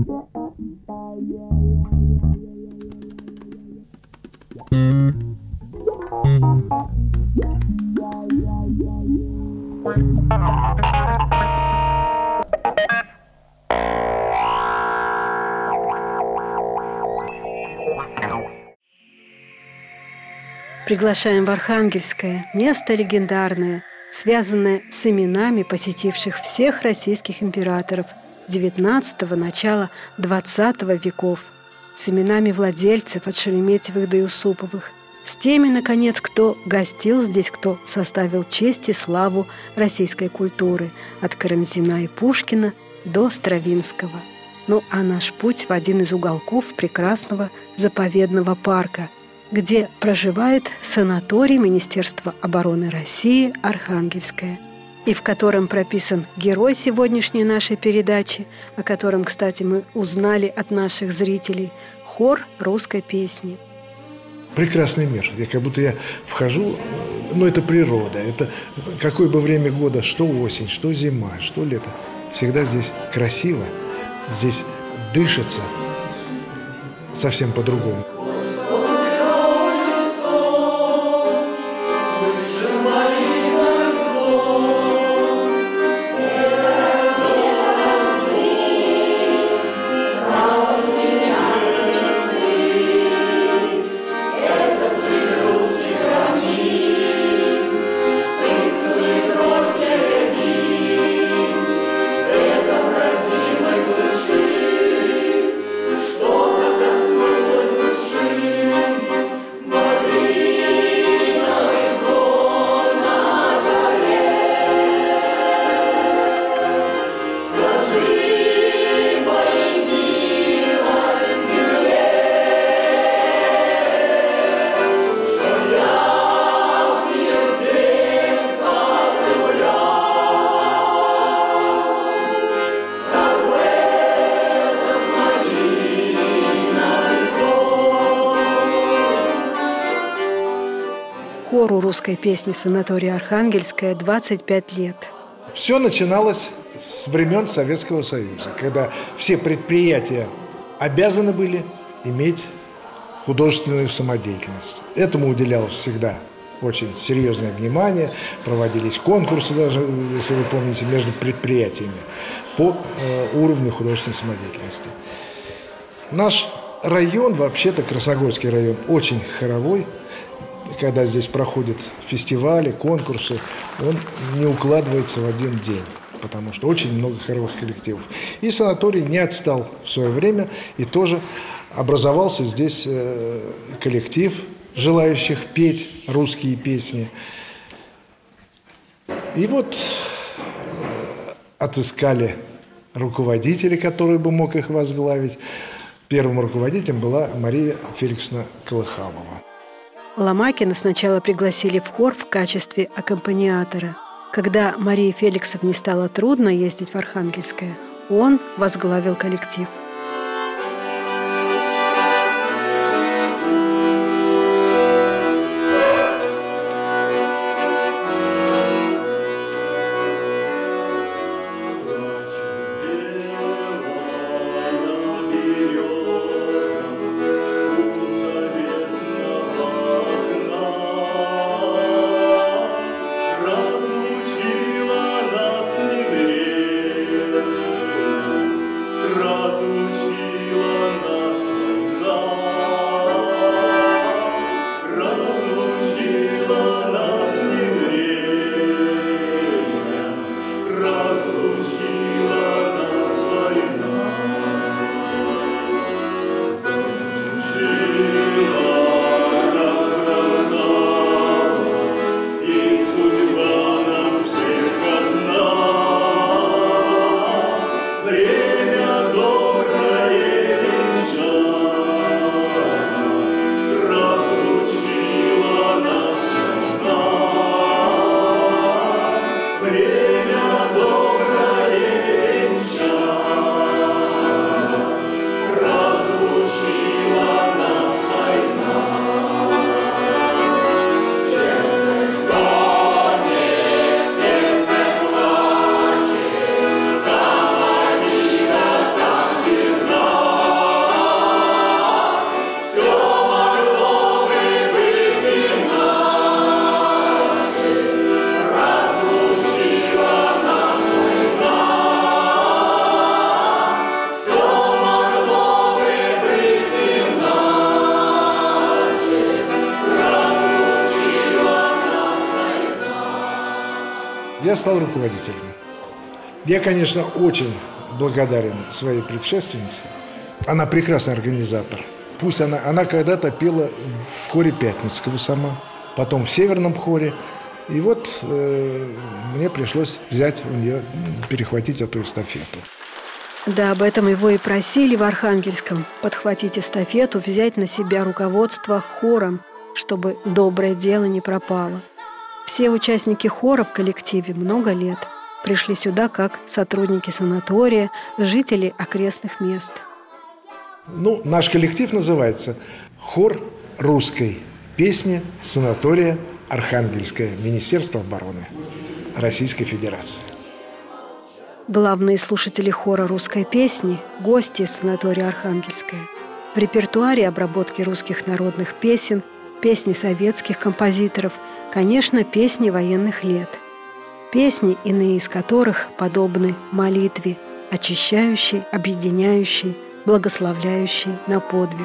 Приглашаем в Архангельское, место легендарное, связанное с именами посетивших всех российских императоров XIX – начала XX веков, с именами владельцев от Шереметьевых до Юсуповых, с теми, наконец, кто гостил здесь, кто составил честь и славу российской культуры, от Карамзина и Пушкина до Стравинского. Ну а наш путь в один из уголков прекрасного заповедного парка, где проживает санаторий Министерства обороны России «Архангельское», и в котором прописан герой сегодняшней нашей передачи, о котором, кстати, мы узнали от наших зрителей, хор русской песни. Прекрасный мир. Как будто я вхожу, это природа. Это какое бы время года, что осень, что зима, что лето. Всегда здесь красиво, здесь дышится совсем по-другому. Хору русской песни санатория «Архангельское» 25 лет. Все начиналось с времен Советского Союза, когда все предприятия обязаны были иметь художественную самодеятельность. Этому уделялось всегда очень серьезное внимание, проводились конкурсы даже, если вы помните, между предприятиями по уровню художественной самодеятельности. Наш район, вообще-то Красногорский район, очень хоровой. Когда здесь проходят фестивали, конкурсы, он не укладывается в один день, потому что очень много хоровых коллективов. И санаторий не отстал в свое время, и тоже образовался здесь коллектив, желающих петь русские песни. И вот отыскали руководителя, который бы мог их возглавить. Первым руководителем была Мария Феликсовна Колыхалова. Ломакина сначала пригласили в хор в качестве аккомпаниатора. Когда Марии Феликсовне стало трудно ездить в Архангельское, он возглавил коллектив. Разлучила нас не время, разлучила. я стал руководителем. Я, конечно, очень благодарен своей предшественнице. Она прекрасный организатор. Пусть она когда-то пела в хоре Пятницкого сама, потом в Северном хоре. И вот мне пришлось взять у нее, перехватить эту эстафету. Да, об этом его и просили в Архангельском. Подхватить эстафету, взять на себя руководство хором, чтобы доброе дело не пропало. Все участники хора в коллективе много лет пришли сюда как сотрудники санатория, жители окрестных мест. Наш коллектив называется «Хор русской песни санатория Архангельское, Министерство обороны Российской Федерации». Главные слушатели хора русской песни – гости из санатория Архангельское. В репертуаре обработки русских народных песен, песни советских композиторов, конечно, песни военных лет. Песни, иные из которых подобны молитве, очищающей, объединяющей, благословляющей на подвиг.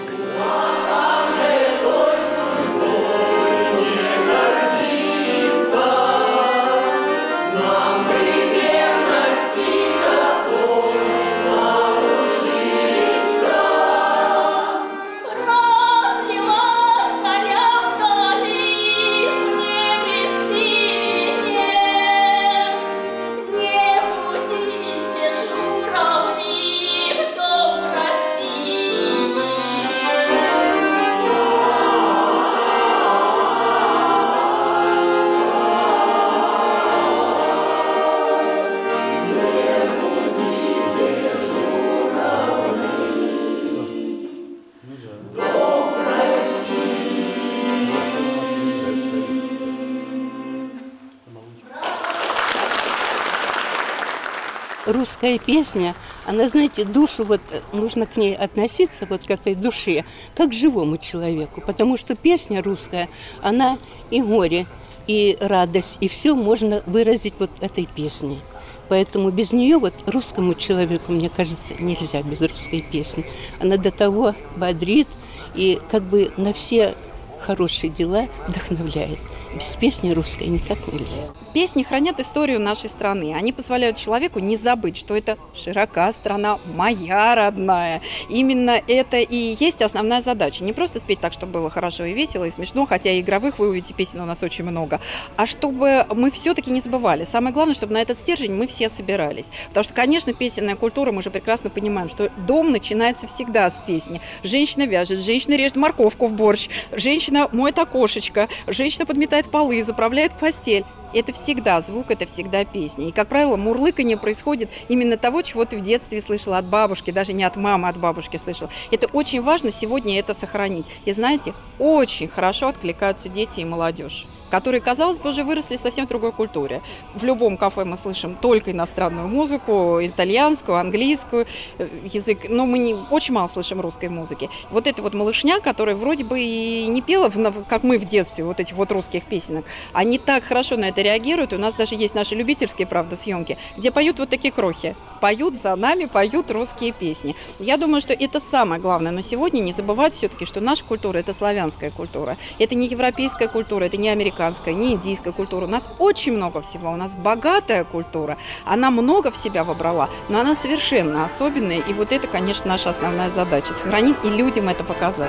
Русская песня, она, знаете, душу, нужно к ней относиться, к этой душе, как к живому человеку, потому что песня русская, она и горе, и радость, и все можно выразить этой песней. Поэтому без нее русскому человеку, мне кажется, нельзя без русской песни. Она до того бодрит и на все хорошие дела вдохновляет. Без песни русской никак нельзя. Песни хранят историю нашей страны. Они позволяют человеку не забыть, что это широка страна, моя родная. Именно это и есть основная задача. Не просто спеть так, чтобы было хорошо и весело, и смешно, хотя и игровых, вы увидите, песен у нас очень много, а чтобы мы все-таки не забывали. Самое главное, чтобы на этот стержень мы все собирались. Потому что, конечно, песенная культура, мы же прекрасно понимаем, что дом начинается всегда с песни. Женщина вяжет, женщина режет морковку в борщ, женщина моет окошечко, женщина подметает полы, заправляет постель. Это всегда звук, это всегда песня. И, как правило, мурлыканье происходит именно того, чего ты в детстве слышала от бабушки, даже не от мамы, а от бабушки слышала. Это очень важно сегодня это сохранить. И знаете, очень хорошо откликаются дети и молодежь, которые, казалось бы, уже выросли в совсем другой культуре. В любом кафе мы слышим только иностранную музыку, итальянскую, английскую, язык, но мы очень мало слышим русской музыки. Вот эта малышня, которая вроде бы и не пела, как мы в детстве, этих русских песенок, они так хорошо на это реагируют. У нас даже есть наши любительские, правда, съемки, где поют такие крохи. Поют за нами, поют русские песни. Я думаю, что это самое главное на сегодня, не забывать все-таки, что наша культура – это славянская культура. Это не европейская культура, это не американская, не индийская культура. У нас очень много всего, у нас богатая культура. Она много в себя вобрала, но она совершенно особенная. И это, конечно, наша основная задача – сохранить и людям это показать.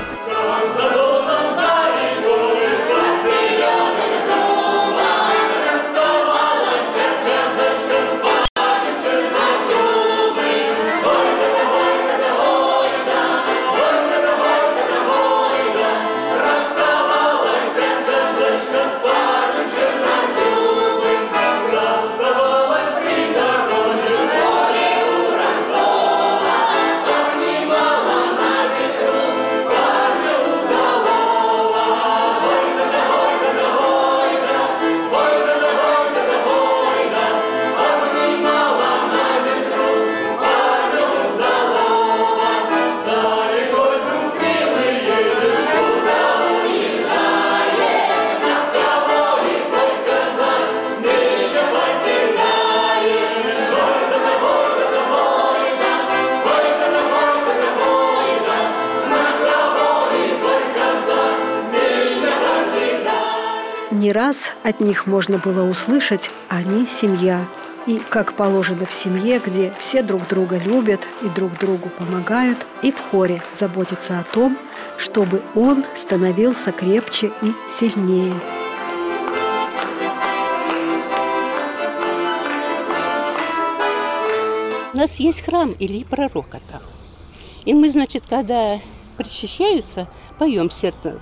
раз от них можно было услышать «они – семья». И, как положено в семье, где все друг друга любят и друг другу помогают, и в хоре заботятся о том, чтобы он становился крепче и сильнее. У нас есть храм Ильи Пророка там. И мы, значит, когда причащаются, поем сердце.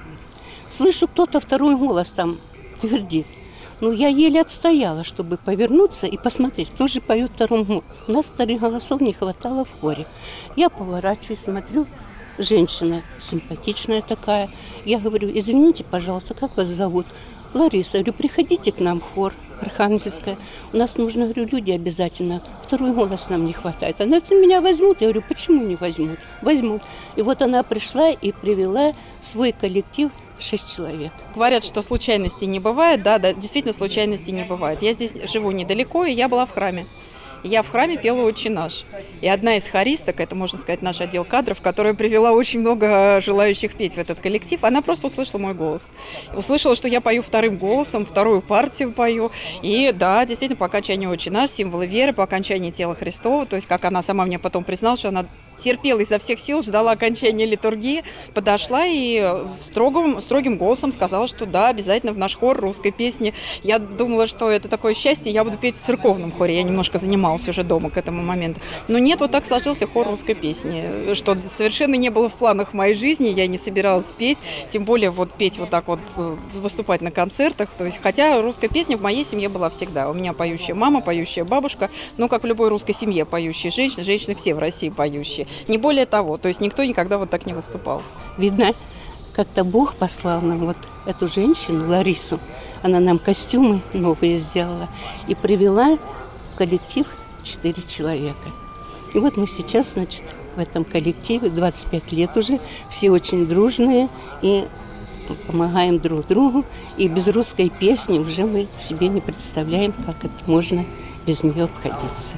Слышу, кто-то второй голос там твердит. Ну, я еле отстояла, чтобы повернуться и посмотреть, кто же поет вторым голосом. У нас вторых голосов не хватало в хоре. Я поворачиваюсь, смотрю, женщина симпатичная такая. Я говорю, извините, пожалуйста, как вас зовут? Лариса. Я говорю, приходите к нам в хор Архангельская. У нас нужно, говорю, люди обязательно. Второй голос нам не хватает. Она меня возьмут. Я говорю, почему не возьмут? Возьмут. И вот она пришла и привела свой коллектив 6 человек. Говорят, что случайностей не бывает. Да, действительно, случайностей не бывает. Я здесь живу недалеко, и я была в храме. Я в храме пела «Отче наш». И одна из хористок, это, можно сказать, наш отдел кадров, которая привела очень много желающих петь в этот коллектив, она просто услышала мой голос. Услышала, что я пою вторым голосом, вторую партию пою. И да, действительно, по окончании «Отче наш», символы веры, по окончании тела Христова, то есть, как она сама мне потом призналась, что она терпела изо всех сил, ждала окончания литургии, подошла и строгим голосом сказала, что да, обязательно в наш хор русской песни. Я думала, что это такое счастье, я буду петь в церковном хоре. Я немножко занималась уже дома к этому моменту. Но нет, вот так сложился хор русской песни, что совершенно не было в планах моей жизни, я не собиралась петь, тем более вот петь вот так вот, выступать на концертах. То есть, хотя русская песня в моей семье была всегда. У меня поющая мама, поющая бабушка, ну, как в любой русской семье поющие женщины все в России поющие. Не более того, то есть никто никогда вот так не выступал. Видно, как-то Бог послал нам вот эту женщину, Ларису. Она нам костюмы новые сделала и привела в коллектив 4 человека. И вот мы сейчас, значит, в этом коллективе 25 лет уже, все очень дружные и помогаем друг другу. И без русской песни уже мы себе не представляем, как это можно без нее обходиться.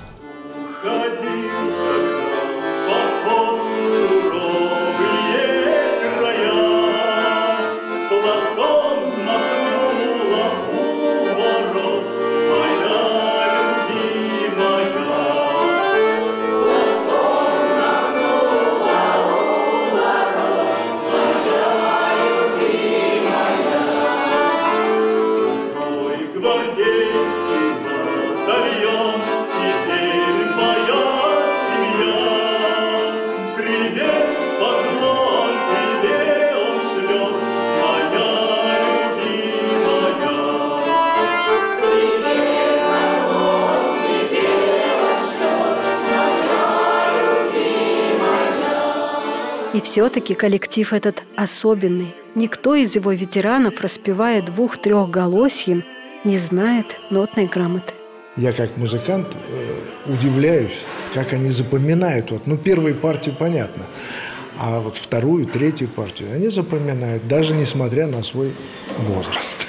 И все-таки коллектив этот особенный. Никто из его ветеранов, распевая 2-3-голосьем, не знает нотной грамоты. Я как музыкант удивляюсь, как они запоминают. Первую партию понятно, а вот вторую, третью партию они запоминают, даже несмотря на свой возраст.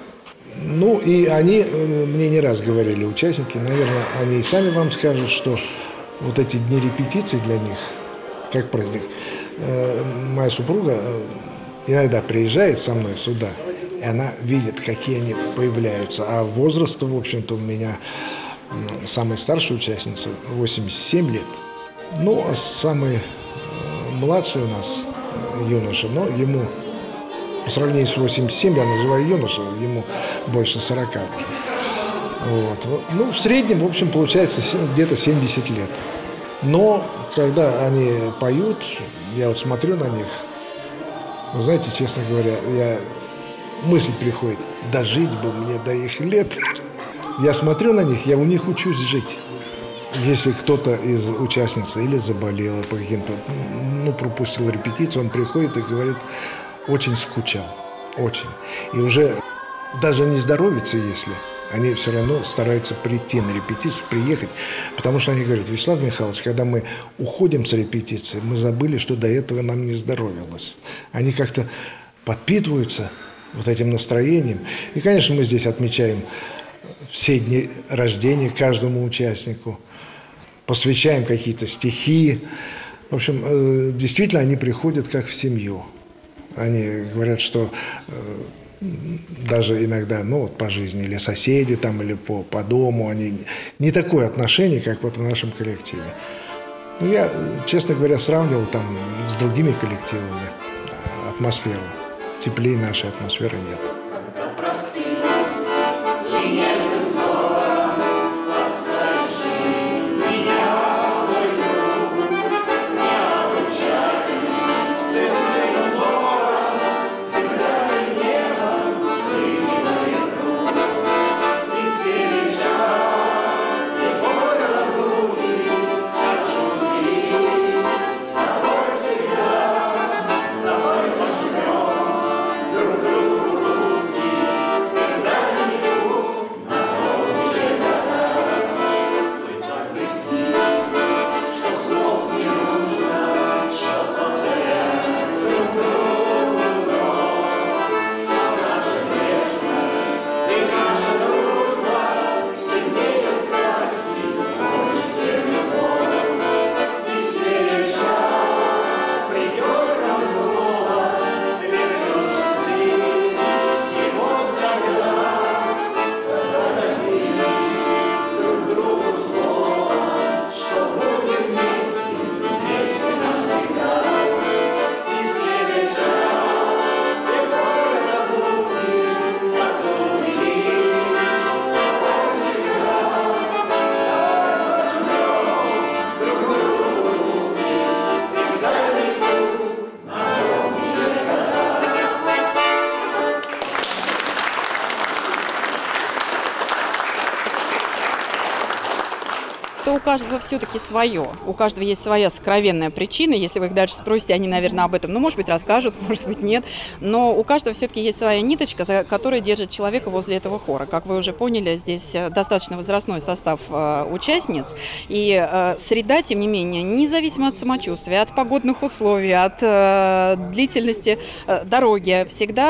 Ну, и они мне не раз говорили, участники, наверное, они и сами вам скажут, что вот эти дни репетиций для них, как праздник, моя супруга иногда приезжает со мной сюда, и она видит, какие они появляются. А возраст, в общем-то, у меня самая старшая участница 87 лет. Ну, а самый младший у нас юноша, но ему, по сравнению с 87, я называю юноша, ему больше 40 уже. Вот. Ну, в среднем, в общем, получается где-то 70 лет. Но когда они поют, я вот смотрю на них, вы знаете, честно говоря, мысль приходит, дожить бы мне до их лет. Я смотрю на них, я у них учусь жить. Если кто-то из участниц или заболел, по каким-то, пропустил репетицию, он приходит и говорит, очень скучал, очень. И уже даже не здоровится, если... Они все равно стараются прийти на репетицию, приехать, потому что они говорят, Вячеслав Михайлович, когда мы уходим с репетиции, мы забыли, что до этого нам не здоровилось. Они как-то подпитываются вот этим настроением. И, конечно, мы здесь отмечаем все дни рождения каждому участнику, посвящаем какие-то стихи. В общем, действительно, они приходят как в семью. Они говорят, что даже иногда, по жизни, или соседи там, или по дому, они не такое отношение, как вот в нашем коллективе. Я, честно говоря, сравнивал там с другими коллективами атмосферу. Теплее нашей атмосферы нет. У каждого все-таки свое. У каждого есть своя сокровенная причина. Если вы их дальше спросите, они, наверное, об этом, может быть, расскажут, может быть, нет. Но у каждого все-таки есть своя ниточка, которая держит человека возле этого хора. Как вы уже поняли, здесь достаточно возрастной состав участниц. И среда, тем не менее, независимо от самочувствия, от погодных условий, от длительности дороги,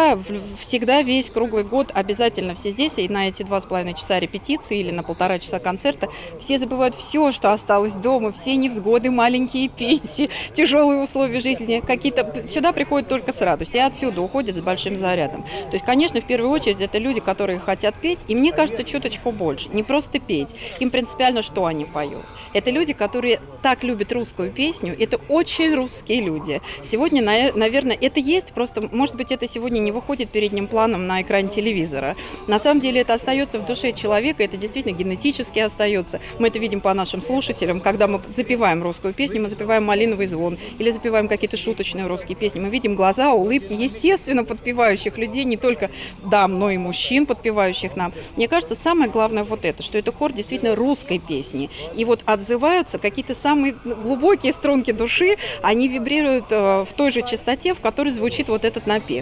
всегда весь круглый год обязательно все здесь. И на эти 2,5 часа репетиции или на 1,5 часа концерта все забывают все, что осталось дома, все невзгоды, маленькие пенсии, тяжелые условия жизни, сюда приходят только с радостью, и отсюда уходят с большим зарядом. То есть, конечно, в первую очередь это люди, которые хотят петь, и мне кажется, чуточку больше, не просто петь, им принципиально, что они поют. Это люди, которые так любят русскую песню, это очень русские люди. Сегодня, наверное, это есть, просто, может быть, это сегодня не выходит передним планом на экране телевизора. На самом деле это остается в душе человека, это действительно генетически остается. Мы это видим по нашим слушателям, когда мы запеваем русскую песню, мы запеваем «Малиновый звон» или запеваем какие-то шуточные русские песни, мы видим глаза, улыбки, естественно, подпевающих людей, не только дам, но и мужчин, подпевающих нам. Мне кажется, самое главное вот это, что это хор действительно русской песни. И вот отзываются какие-то самые глубокие струнки души, они вибрируют в той же частоте, в которой звучит вот этот напев.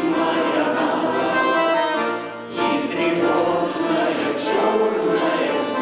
Тревожная черная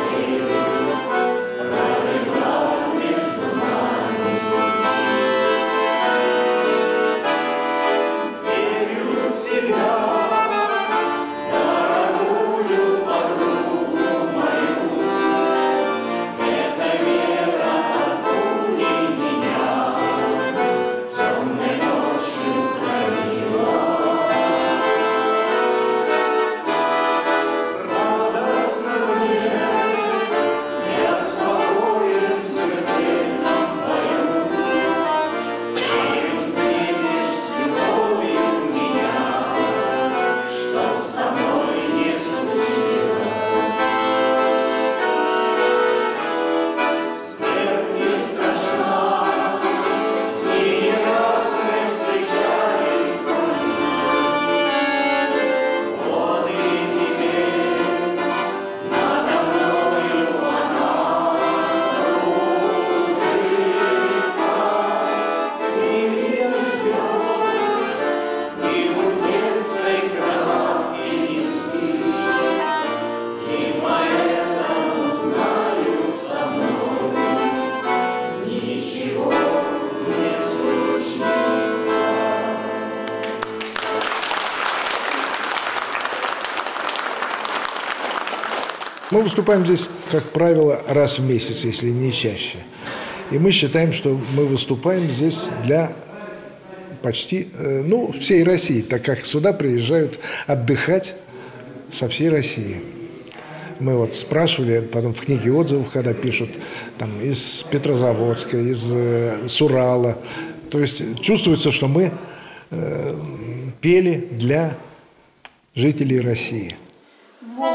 Мы выступаем здесь, как правило, раз в месяц, если не чаще. И мы считаем, что мы выступаем здесь для почти, всей России, так как сюда приезжают отдыхать со всей России. Мы вот спрашивали, потом в книге отзывов, когда пишут, там, из Петрозаводска, с Урала. То есть чувствуется, что мы пели для жителей России.